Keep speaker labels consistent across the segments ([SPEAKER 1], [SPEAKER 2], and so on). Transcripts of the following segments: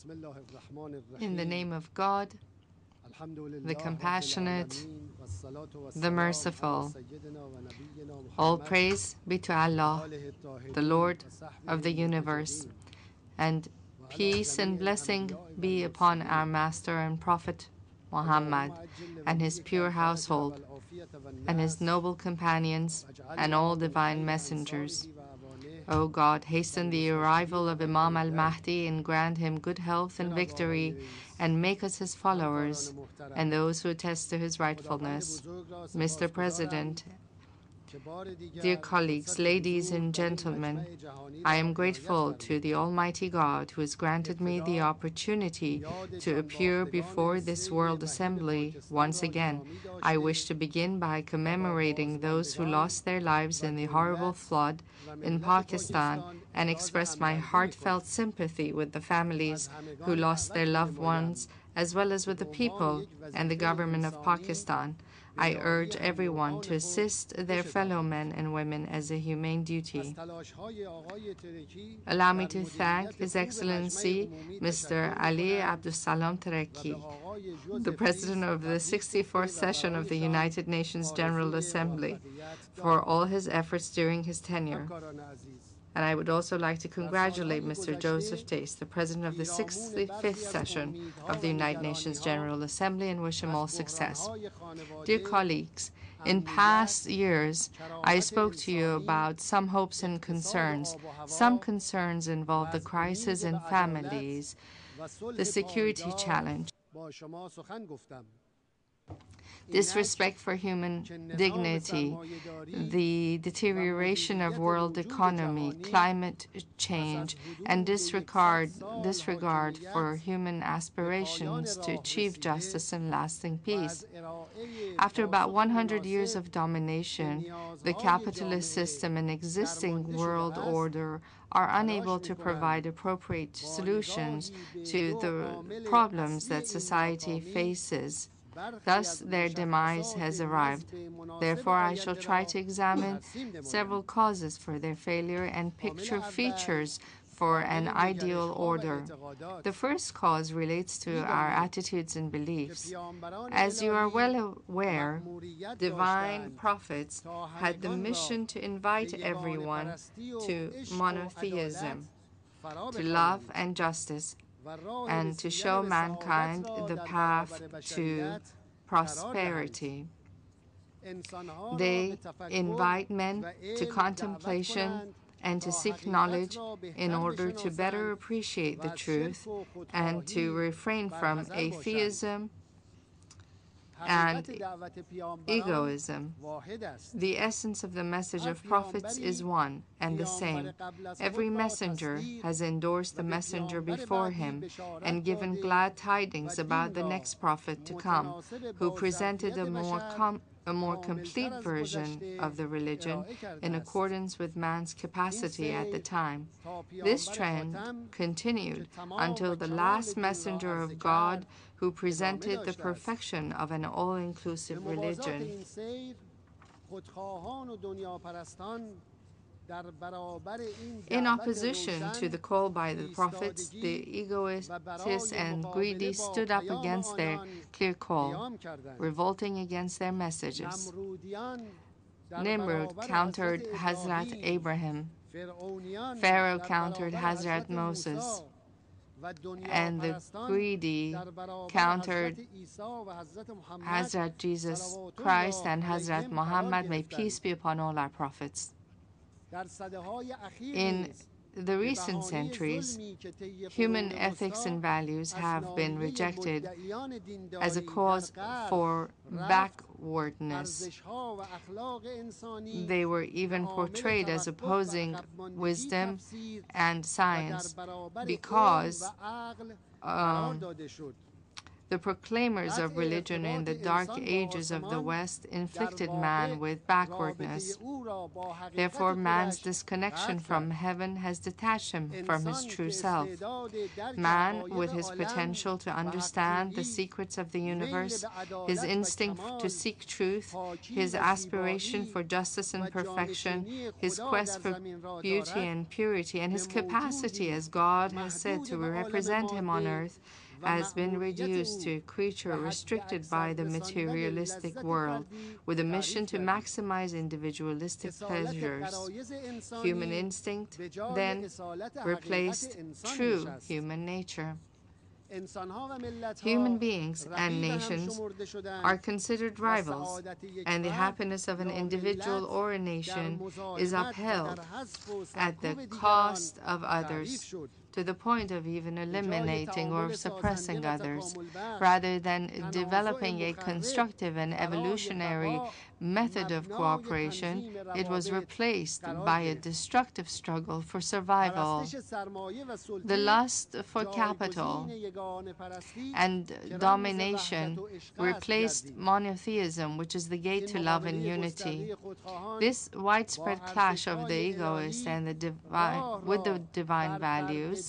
[SPEAKER 1] In the name of God, the compassionate, the merciful, all praise be to Allah, the Lord of the universe, and peace and blessing be upon our Master and Prophet Muhammad and his pure household and his noble companions and all divine messengers. O God, hasten the arrival of Imam al-Mahdi and grant him good health and victory, and make us his followers and those who attest to his rightfulness. Mr. President, dear colleagues, ladies and gentlemen, I am grateful to the Almighty God who has granted me the opportunity to appear before this World Assembly once again. I wish to begin by commemorating those who lost their lives in the horrible flood in Pakistan and express my heartfelt sympathy with the families who lost their loved ones, as well as with the people and the government of Pakistan. I urge everyone to assist their fellow men and women as a humane duty. Allow me to thank His Excellency Mr. Ali Abdussalam Tareki, the President of the 64th session of the United Nations General Assembly, for all his efforts during his tenure. And I would also like to congratulate Mr. Joseph Tace, the President of the 65th session of the United Nations General Assembly, and wish him all success. Dear colleagues, in past years, I spoke to you about some hopes and concerns. Some concerns involve the crisis in families, the security challenge, disrespect for human dignity, the deterioration of world economy, climate change, and disregard for human aspirations to achieve justice and lasting peace. After about 100 years of domination, the capitalist system and existing world order are unable to provide appropriate solutions to the problems that society faces. Thus, their demise has arrived. Therefore, I shall try to examine several causes for their failure and picture features for an ideal order. The first cause relates to our attitudes and beliefs. As you are well aware, divine prophets had the mission to invite everyone to monotheism, to love and justice, and to show mankind the path to prosperity. They invite men to contemplation and to seek knowledge in order to better appreciate the truth and to refrain from atheism and egoism. The essence of the message of prophets is one and the same. Every messenger has endorsed the messenger before him and given glad tidings about the next prophet to come, who presented a more complete version of the religion in accordance with man's capacity at the time. This trend continued until the last messenger of God, who presented the perfection of an all-inclusive religion. In opposition to the call by the prophets, the egoists and greedy stood up against their clear call, revolting against their messages. Nimrod countered Hazrat Abraham. Pharaoh countered Hazrat Moses. And the greedy countered Hazrat Jesus Christ and Hazrat Muhammad. May peace be upon all our prophets. In the recent centuries, human ethics and values have been rejected as a cause for backwardness. They were even portrayed as opposing wisdom and science because The proclaimers of religion in the dark ages of the West inflicted man with backwardness. Therefore, man's disconnection from heaven has detached him from his true self. Man, with his potential to understand the secrets of the universe, his instinct to seek truth, his aspiration for justice and perfection, his quest for beauty and purity, and his capacity, as God has said, to represent him on earth, has been reduced to a creature restricted by the materialistic world, with a mission to maximize individualistic pleasures. Human instinct then replaced true human nature. Human beings and nations are considered rivals, and the happiness of an individual or a nation is upheld at the cost of others, to the point of even eliminating or suppressing others. Rather than developing a constructive and evolutionary method of cooperation, it was replaced by a destructive struggle for survival. The lust for capital and domination replaced monotheism, which is the gate to love and unity. This widespread clash of the egoist and the divine with the divine values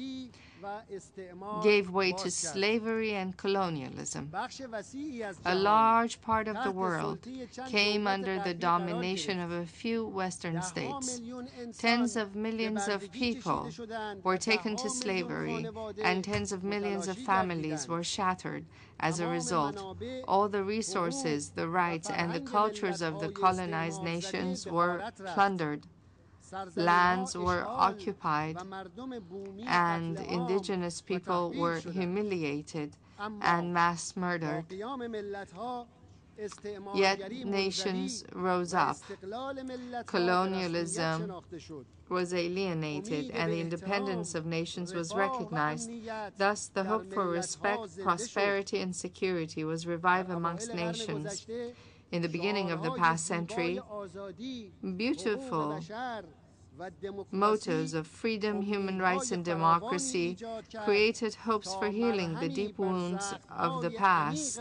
[SPEAKER 1] gave way to slavery and colonialism. A large part of the world came under the domination of a few Western states. Tens of millions of people were taken to slavery, and tens of millions of families were shattered as a result. All the resources, the rights, and the cultures of the colonized nations were plundered. Lands were occupied, and indigenous people were humiliated and mass murdered. Yet nations rose up. Colonialism was alienated, and the independence of nations was recognized. Thus, the hope for respect, prosperity, and security was revived amongst nations. In the beginning of the past century, beautiful mottos of freedom, human rights, and democracy created hopes for healing the deep wounds of the past.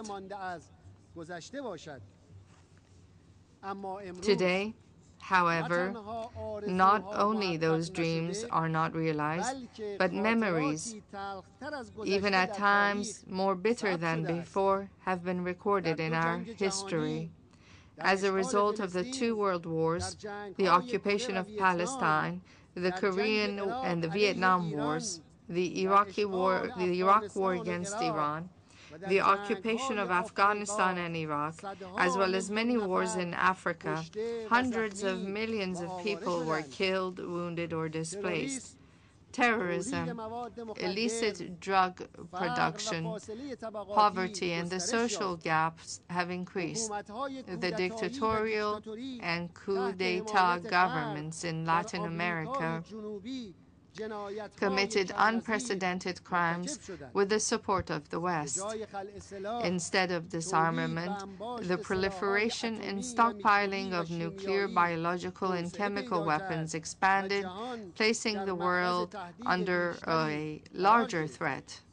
[SPEAKER 1] Today, however, not only those dreams are not realized, but memories, even at times more bitter than before, have been recorded in our history. As a result of the two world wars, the occupation of Palestine, the Korean and the Vietnam wars, the Iraq war against Iran, the occupation of Afghanistan and Iraq, as well as many wars in Africa, hundreds of millions of people were killed, wounded, or displaced. Terrorism, illicit drug production, poverty, and the social gaps have increased. The dictatorial and coup d'etat governments in Latin America committed unprecedented crimes with the support of the West. Instead of disarmament, the proliferation and stockpiling of nuclear, biological, and chemical weapons expanded, placing the world under a larger threat.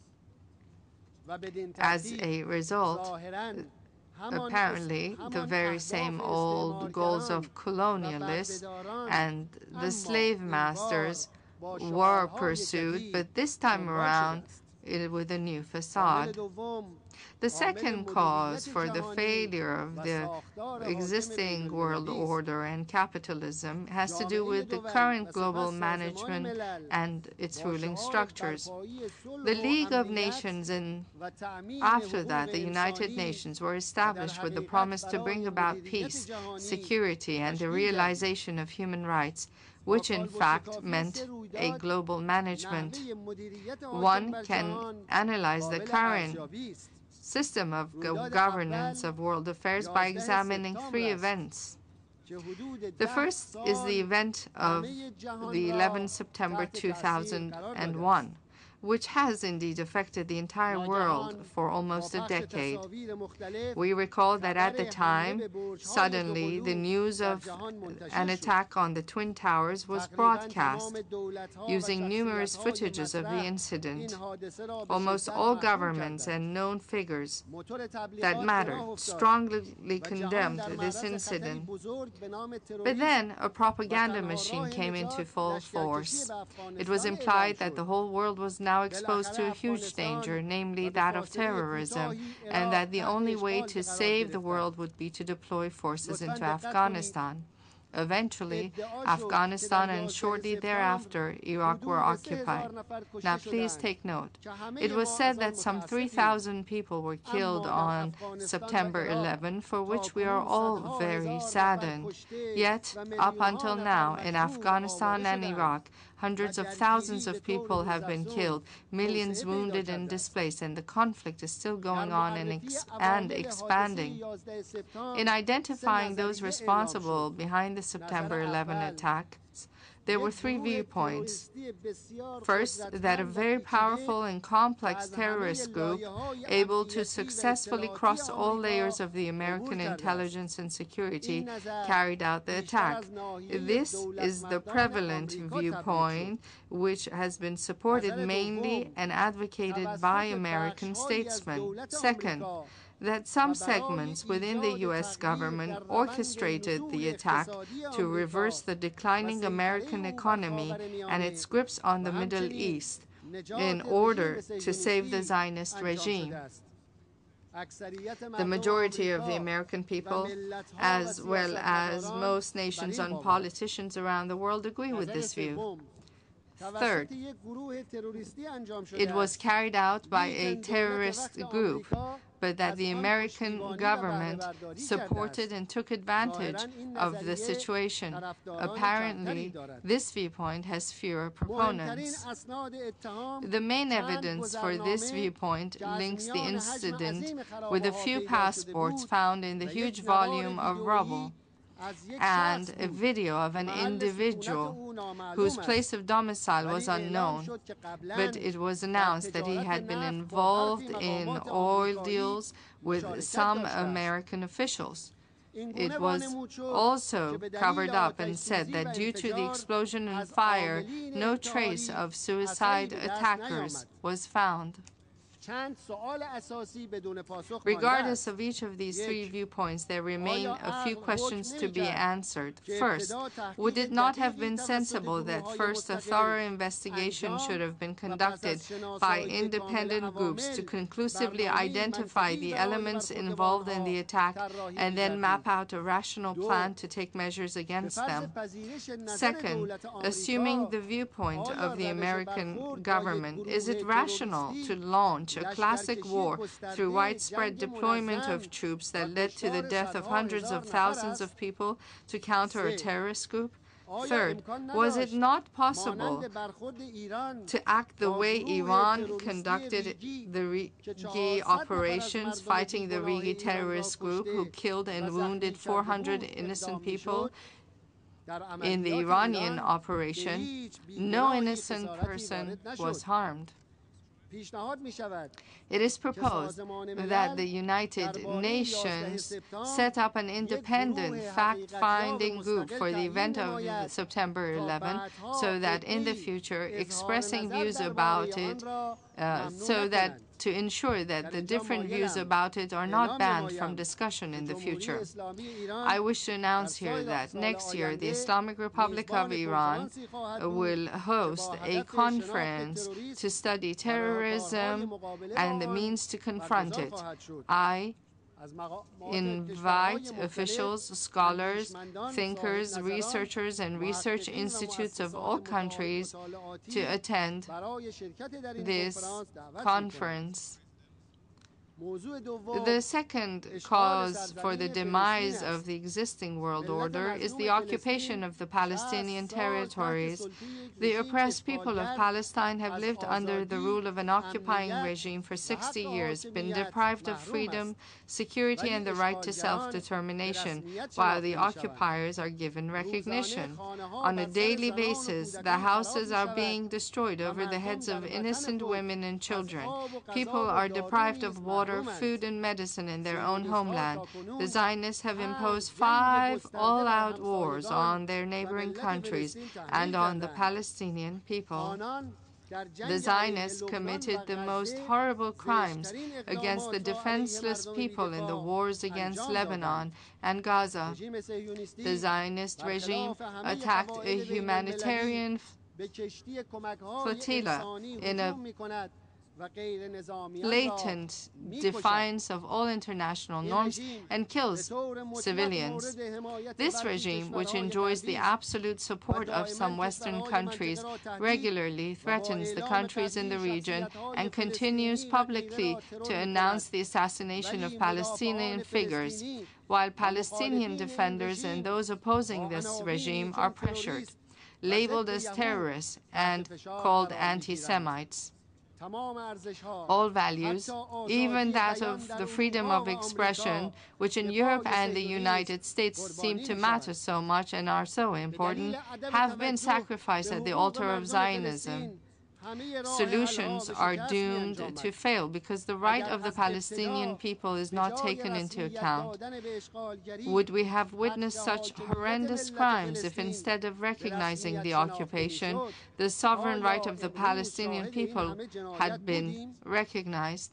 [SPEAKER 1] As a result, apparently, the very same old goals of colonialists and the slave masters were pursued, but this time around with a new facade. The second cause for the failure of the existing world order and capitalism has to do with the current global management and its ruling structures. The League of Nations and after that the United Nations were established with the promise to bring about peace, security, and the realization of human rights, which in fact meant a global management. One can analyze the current system of governance of world affairs by examining three events. The first is the event of the 11th September 2001, which has indeed affected the entire world for almost a decade. We recall that at the time, suddenly, the news of an attack on the Twin Towers was broadcast, using numerous footages of the incident. Almost all governments and known figures that mattered strongly condemned this incident. But then a propaganda machine came into full force. It was implied that the whole world was now exposed to a huge danger, namely that of terrorism, and that the only way to save the world would be to deploy forces into Afghanistan. Eventually, Afghanistan and shortly thereafter, Iraq were occupied. Now, please take note. It was said that some 3,000 people were killed on September 11, for which we are all very saddened. Yet, up until now, in Afghanistan and Iraq, hundreds of thousands of people have been killed, millions wounded and displaced, and the conflict is still going on and expanding. In identifying those responsible behind the September 11 attacks, there were three viewpoints. First, that a very powerful and complex terrorist group able to successfully cross all layers of the American intelligence and security carried out the attack. This is the prevalent viewpoint, which has been supported mainly and advocated by American statesmen. Second, that some segments within the U.S. government orchestrated the attack to reverse the declining American economy and its grips on the Middle East in order to save the Zionist regime. The majority of the American people, as well as most nations and politicians around the world, agree with this view. Third, it was carried out by a terrorist group, but that the American government supported and took advantage of the situation. Apparently, this viewpoint has fewer proponents. The main evidence for this viewpoint links the incident with a few passports found in the huge volume of rubble and a video of an individual whose place of domicile was unknown, but it was announced that he had been involved in oil deals with some American officials. It was also covered up and said that due to the explosion and fire, no trace of suicide attackers was found. Regardless of each of these three viewpoints, there remain a few questions to be answered. First, would it not have been sensible that first a thorough investigation should have been conducted by independent groups to conclusively identify the elements involved in the attack and then map out a rational plan to take measures against them? Second, assuming the viewpoint of the American government, is it rational to launch a classic war through widespread deployment of troops that led to the death of hundreds of thousands of people to counter a terrorist group? Third, was it not possible to act the way Iran conducted the Rigi operations, fighting the Rigi terrorist group who killed and wounded 400 innocent people? In the Iranian operation, no innocent person was harmed. It is proposed that the United Nations set up an independent fact-finding group for the event of September 11 so that in the future expressing views about it, to ensure that the different views about it are not banned from discussion in the future. I wish to announce here that next year the Islamic Republic of Iran will host a conference to study terrorism and the means to confront it. I invite officials, scholars, thinkers, researchers, and research institutes of all countries to attend this conference. The second cause for the demise of the existing world order is the occupation of the Palestinian territories. The oppressed people of Palestine have lived under the rule of an occupying regime for 60 years, been deprived of freedom, security, and the right to self-determination, while the occupiers are given recognition. On a daily basis, the houses are being destroyed over the heads of innocent women and children. People are deprived of water, food, and medicine in their own homeland. The Zionists have imposed 5 all-out wars on their neighboring countries and on the Palestinian people. The Zionists committed the most horrible crimes against the defenseless people in the wars against Lebanon and Gaza. The Zionist regime attacked a humanitarian flotilla in a blatant defiance of all international norms and kills civilians. This regime, which enjoys the absolute support of some Western countries, regularly threatens the countries in the region and continues publicly to announce the assassination of Palestinian figures, while Palestinian defenders and those opposing this regime are pressured, labeled as terrorists, and called anti-Semites. All values, even that of the freedom of expression, which in Europe and the United States seem to matter so much and are so important, have been sacrificed at the altar of Zionism. Solutions are doomed to fail because the right of the Palestinian people is not taken into account. Would we have witnessed such horrendous crimes if instead of recognizing the occupation, the sovereign right of the Palestinian people had been recognized?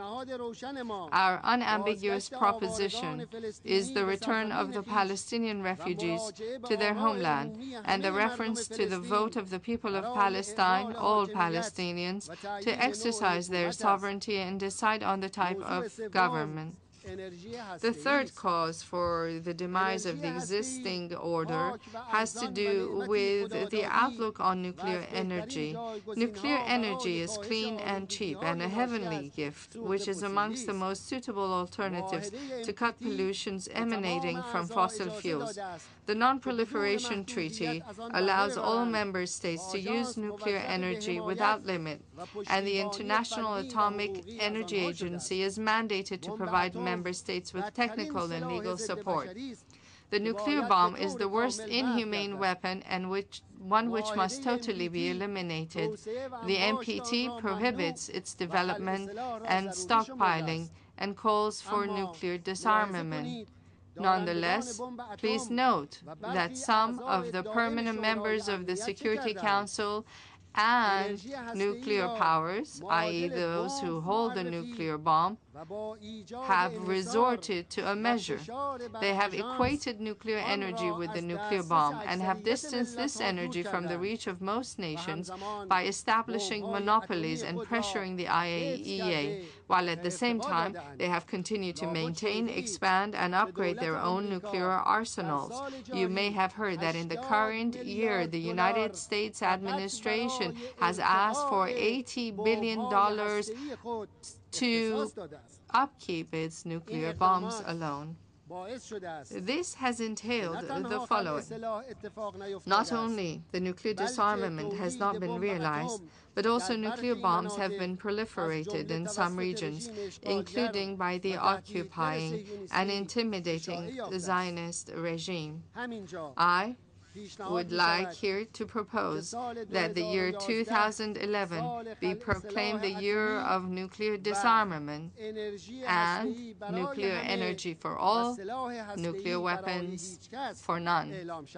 [SPEAKER 1] Our unambiguous proposition is the return of the Palestinian refugees to their homeland and the reference to the vote of the people of Palestine, all Palestinians, to exercise their sovereignty and decide on the type of government. The third cause for the demise of the existing order has to do with the outlook on nuclear energy. Nuclear energy is clean and cheap and a heavenly gift, which is amongst the most suitable alternatives to cut pollutions emanating from fossil fuels. The Non-Proliferation Treaty allows all member states to use nuclear energy without limit, and the International Atomic Energy Agency is mandated to provide member states with technical and legal support. The nuclear bomb is the worst inhumane weapon and one which must totally be eliminated. The NPT prohibits its development and stockpiling and calls for nuclear disarmament. Nonetheless, please note that some of the permanent members of the Security Council and nuclear powers, i.e. those who hold the nuclear bomb, have resorted to a measure. They have equated nuclear energy with the nuclear bomb and have distanced this energy from the reach of most nations by establishing monopolies and pressuring the IAEA, while at the same time they have continued to maintain, expand, and upgrade their own nuclear arsenals. You may have heard that in the current year, the United States administration has asked for $80 billion to upkeep its nuclear bombs alone. This has entailed the following. Not only the nuclear disarmament has not been realized, but also nuclear bombs have been proliferated in some regions, including by the occupying and intimidating Zionist regime. I would like here to propose that the year 2011 be proclaimed the year of nuclear disarmament and nuclear energy for all, nuclear weapons for none.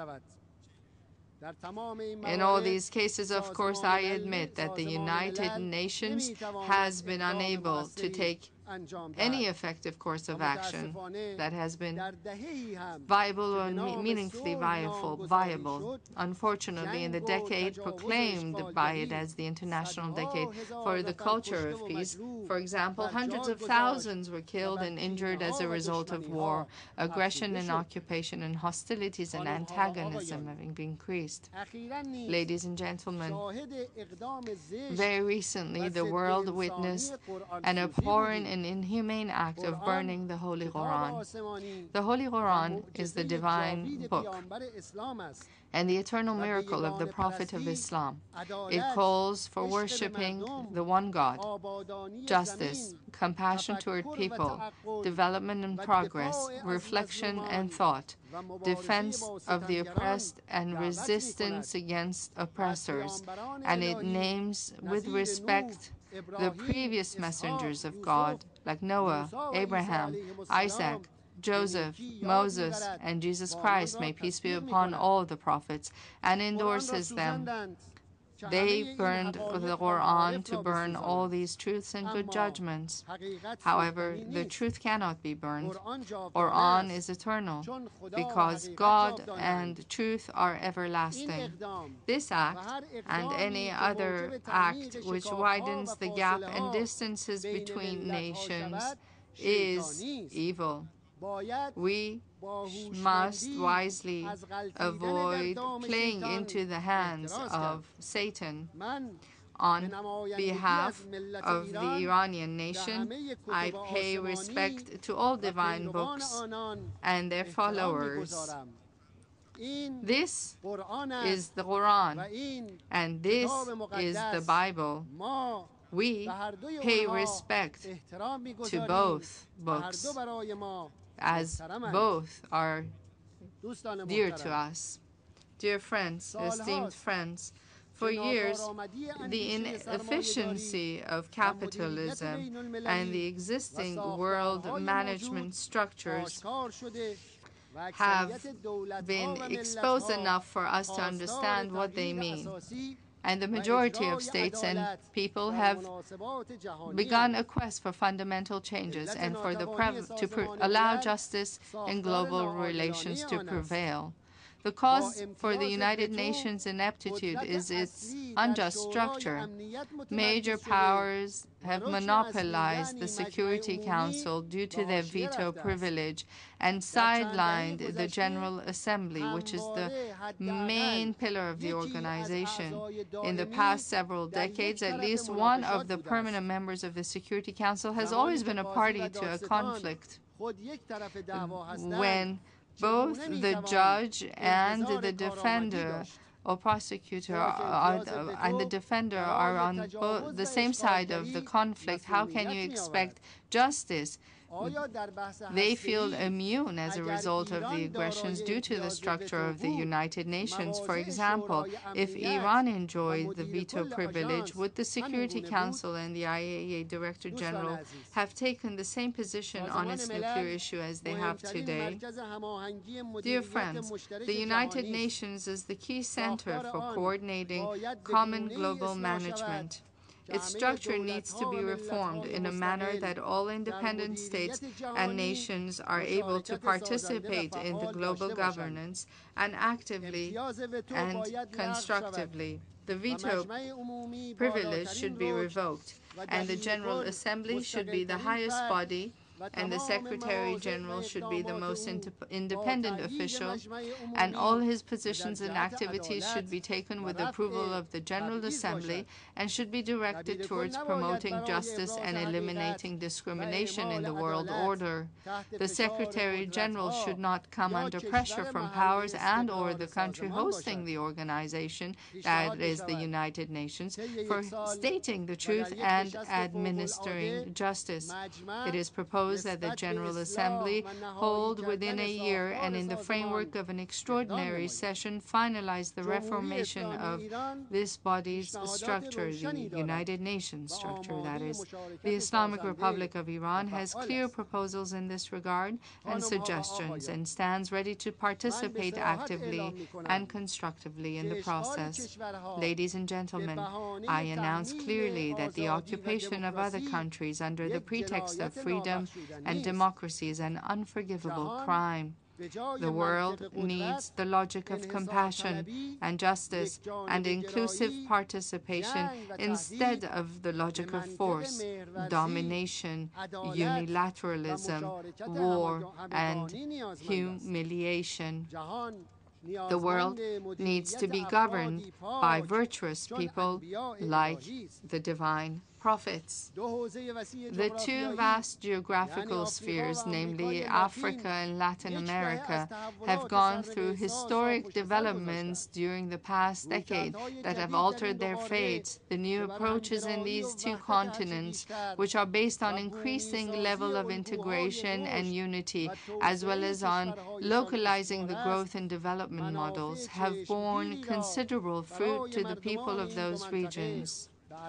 [SPEAKER 1] In all these cases, of course, I admit that the United Nations has been unable to take any effective course of action that has been viable or meaningfully viable. Unfortunately, in the decade proclaimed by it as the International Decade for the Culture of Peace, for example, hundreds of thousands were killed and injured as a result of war, aggression and occupation, and hostilities and antagonism having increased. Ladies and gentlemen, very recently the world witnessed an abhorrent an inhumane act of burning the Holy Quran. The Holy Quran is the divine book and the eternal miracle of the Prophet of Islam. It calls for worshipping the one God, justice, compassion toward people, development and progress, reflection and thought, defense of the oppressed and resistance against oppressors, and it names with respect the previous messengers of God, like Noah, Abraham, Isaac, Joseph, Moses, and Jesus Christ, may peace be upon all the prophets, and endorses them. They burned the Quran to burn all these truths and good judgments. However, the truth cannot be burned. Quran is eternal, because God and truth are everlasting. This act, and any other act which widens the gap and distances between nations, is evil. We must wisely avoid playing into the hands of Satan. On behalf of the Iranian nation, I pay respect to all divine books and their followers. This is the Quran, and this is the Bible. We pay respect to both books, as both are dear to us. Dear friends, esteemed friends, for years, the inefficiency of capitalism and the existing world management structures have been exposed enough for us to understand what they mean. And the majority of states and people have begun a quest for fundamental changes and for allow justice in global relations to prevail. The cause for the United Nations ineptitude is its unjust structure. Major powers have monopolized the Security Council due to their veto privilege and sidelined the General Assembly, which is the main pillar of the organization. In the past several decades, at least one of the permanent members of the Security Council has always been a party to a conflict. When both the judge and the defender or prosecutor and the defender are on the same side of the conflict, how can you expect justice? They feel immune as a result of the aggressions due to the structure of the United Nations. For example, if Iran enjoyed the veto privilege, would the Security Council and the IAEA Director General have taken the same position on its nuclear issue as they have today? Dear friends, the United Nations is the key center for coordinating common global management. Its structure needs to be reformed in a manner that all independent states and nations are able to participate in the global governance and actively and constructively. The veto privilege should be revoked, and the General Assembly should be the highest body, and the Secretary General should be the most independent official, and all his positions and activities should be taken with approval of the General Assembly and should be directed towards promoting justice and eliminating discrimination in the world order. The Secretary General should not come under pressure from powers and/or the country hosting the organization, that is the United Nations, for stating the truth and administering justice. It is proposed that the General Assembly hold within a year and in the framework of an extraordinary session finalize the reformation of this body's structure, the United Nations structure, that is. The Islamic Republic of Iran has clear proposals in this regard and suggestions and stands ready to participate actively and constructively in the process. Ladies and gentlemen, I announce clearly that the occupation of other countries under the pretext of freedom and democracy is an unforgivable crime. The world needs the logic of compassion and justice and inclusive participation instead of the logic of force, domination, unilateralism, war, and humiliation. The world needs to be governed by virtuous people like the divine prophets. The two vast geographical spheres, namely Africa and Latin America, have gone through historic developments during the past decade that have altered their fates. The new approaches in these two continents, which are based on increasing level of integration and unity, as well as on localizing the growth and development models, have borne considerable fruit to the people of those regions.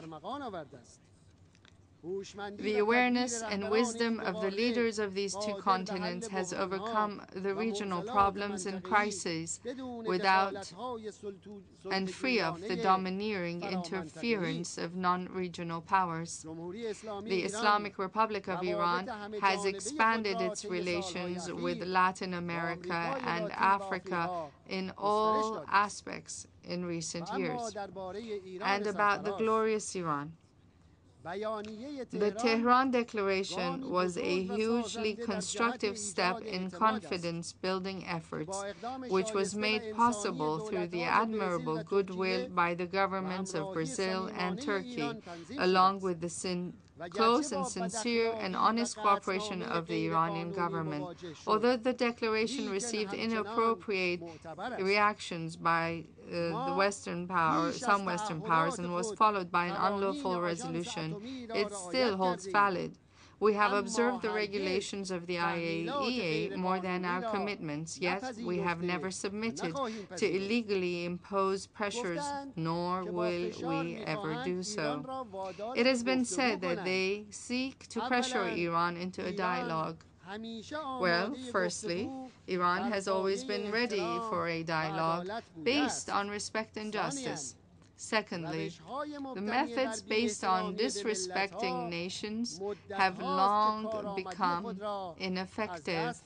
[SPEAKER 1] The awareness and wisdom of the leaders of these two continents has overcome the regional problems and crises without and free of the domineering interference of non-regional powers. The Islamic Republic of Iran has expanded its relations with Latin America and Africa in all aspects in recent years. And about the glorious Iran. The Tehran Declaration was a hugely constructive step in confidence-building efforts, which was made possible through the admirable goodwill by the governments of Brazil and Turkey, along with the close and sincere and honest cooperation of the Iranian government. Although the declaration received inappropriate reactions by some Western powers, and was followed by an unlawful resolution, it still holds valid. We have observed the regulations of the IAEA more than our commitments, yet we have never submitted to illegally impose pressures, nor will we ever do so. It has been said that they seek to pressure Iran into a dialogue. Well, firstly, Iran has always been ready for a dialogue based on respect and justice. Secondly, the methods based on disrespecting nations have long become ineffective.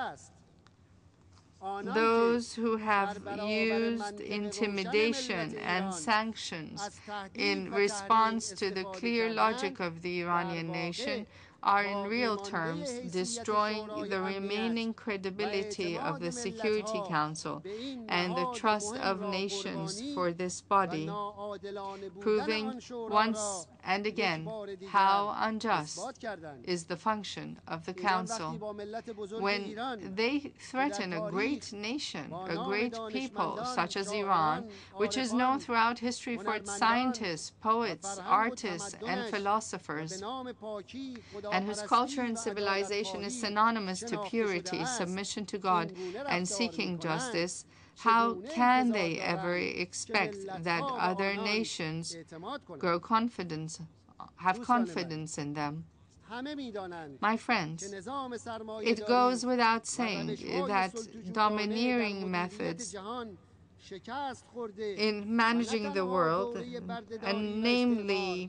[SPEAKER 1] Those who have used intimidation and sanctions in response to the clear logic of the Iranian nation are in real terms destroying the remaining credibility of the Security Council and the trust of nations for this body, proving once and again how unjust is the function of the Council. When they threaten a great nation, a great people such as Iran, which is known throughout history for its scientists, poets, artists, and philosophers, and whose culture and civilization is synonymous to purity, submission to God, and seeking justice, how can they ever expect that other nations have confidence in them? My friends, it goes without saying that domineering methods in managing the world, and namely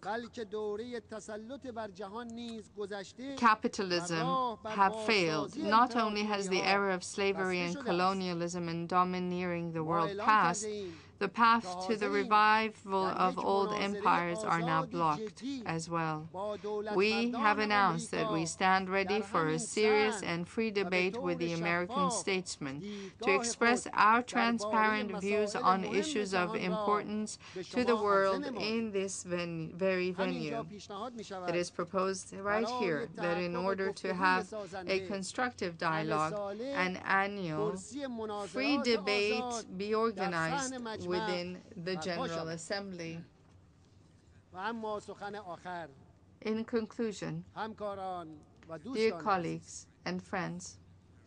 [SPEAKER 1] capitalism, have failed. Not only has the era of slavery and colonialism and domineering the world passed, the path to the revival of old empires are now blocked as well. We have announced that we stand ready for a serious and free debate with the American statesmen to express our transparent views on issues of importance to the world in this very venue. It is proposed right here that in order to have a constructive dialogue, an annual free debate be organized within the General Assembly. In conclusion, dear colleagues and friends,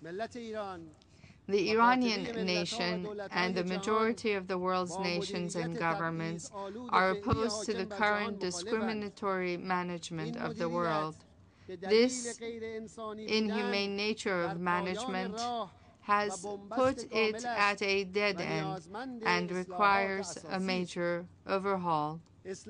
[SPEAKER 1] the Iranian nation and the majority of the world's nations and governments are opposed to the current discriminatory management of the world. This inhumane nature of management has put it at a dead end and requires a major overhaul.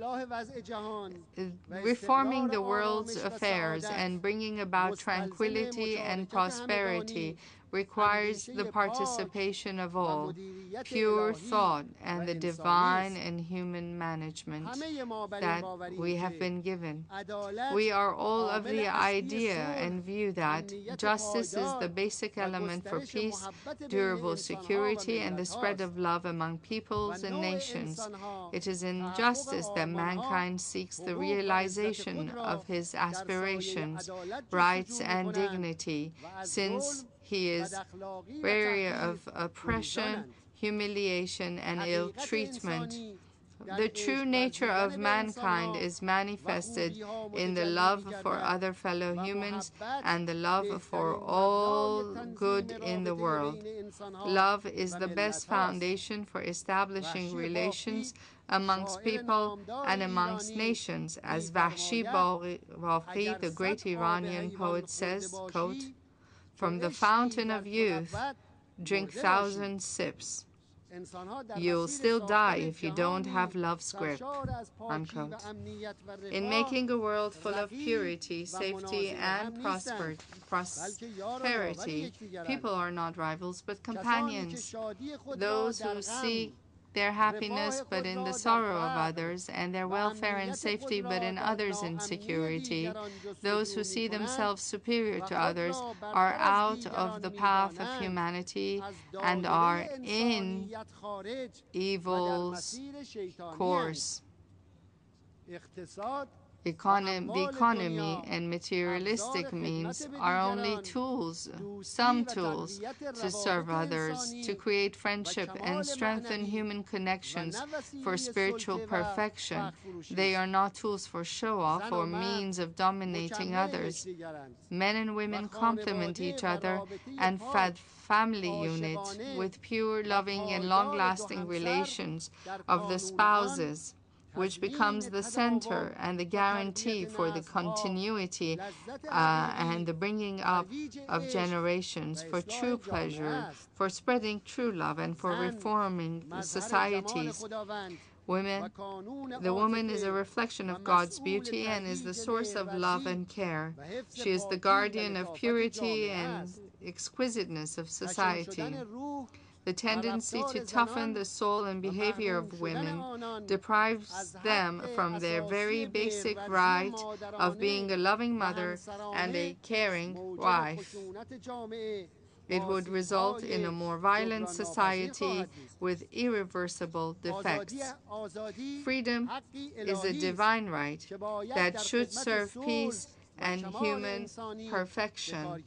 [SPEAKER 1] Reforming the world's affairs and bringing about tranquility and prosperity requires the participation of all, pure thought, and the divine and human management that we have been given. We are all of the idea and view that justice is the basic element for peace, durable security, and the spread of love among peoples and nations. It is in justice that mankind seeks the realization of his aspirations, rights, and dignity, since he is weary of oppression, humiliation, and ill treatment. The true nature of mankind is manifested in the love for other fellow humans and the love for all good in the world. Love is the best foundation for establishing relations amongst people and amongst nations. As Vahshi Baqi, the great Iranian poet, says, quote, "From the fountain of youth, drink 1,000 sips. You'll still die if you don't have love's grip," unquote. In making a world full of purity, safety, and prosperity, people are not rivals but companions. Those who seek their happiness but in the sorrow of others, and their welfare and safety but in others' insecurity, those who see themselves superior to others, are out of the path of humanity and are in evil's course. The economy and materialistic means are only tools, some tools, to serve others, to create friendship and strengthen human connections for spiritual perfection. They are not tools for show-off or means of dominating others. Men and women complement each other and family unit with pure, loving, and long-lasting relations of the spouses, which becomes the center and the guarantee for the continuity and the bringing up of generations, for true pleasure, for spreading true love, and for reforming societies. The woman is a reflection of God's beauty and is the source of love and care. She is the guardian of purity and exquisiteness of society. The tendency to toughen the soul and behavior of women deprives them from their very basic right of being a loving mother and a caring wife. It would result in a more violent society with irreversible defects. Freedom is a divine right that should serve peace and human perfection.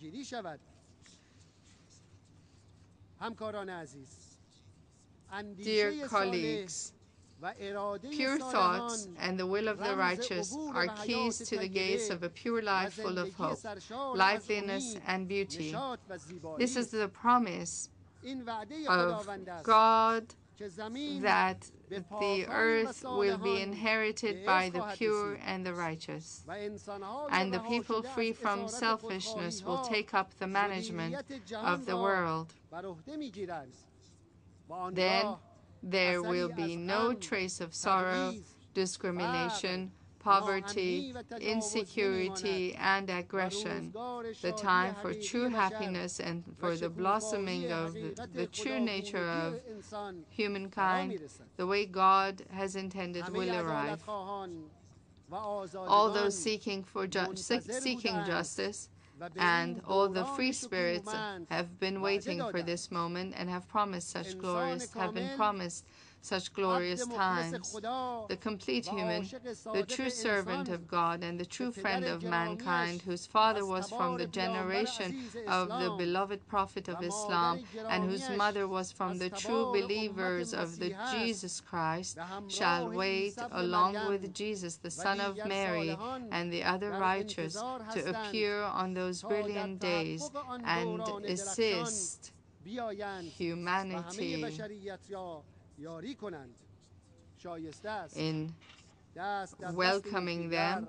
[SPEAKER 1] Dear colleagues, pure thoughts and the will of the righteous are keys to the gates of a pure life full of hope, liveliness, and beauty. This is the promise of God, that the earth will be inherited by the pure and the righteous, and the people free from selfishness will take up the management of the world. Then there will be no trace of sorrow, discrimination, poverty, insecurity, and aggression. The time for true happiness and for the blossoming of the true nature of humankind, the way God has intended, will arrive. All those seeking justice and all the free spirits have been waiting for this moment and have been promised such glorious times. The complete human, the true servant of God and the true friend of mankind, whose father was from the generation of the beloved Prophet of Islam and whose mother was from the true believers of the Jesus Christ, shall wait along with Jesus, the Son of Mary, and the other righteous to appear on those brilliant days and assist humanity in welcoming them.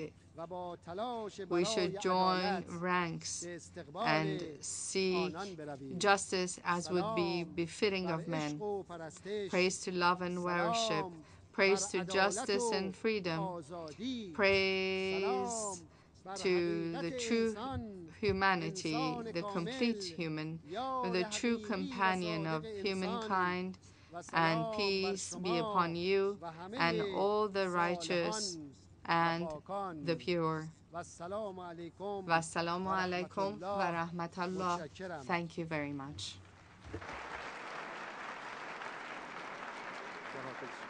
[SPEAKER 1] We should join ranks and seek justice as would be befitting of men. Praise to love and worship. Praise to justice and freedom. Praise to the true humanity, the complete human, the true companion of humankind, and peace be upon you and all the righteous and the pure. Wassalamu alaikum wa rahmatullah. Thank you very much.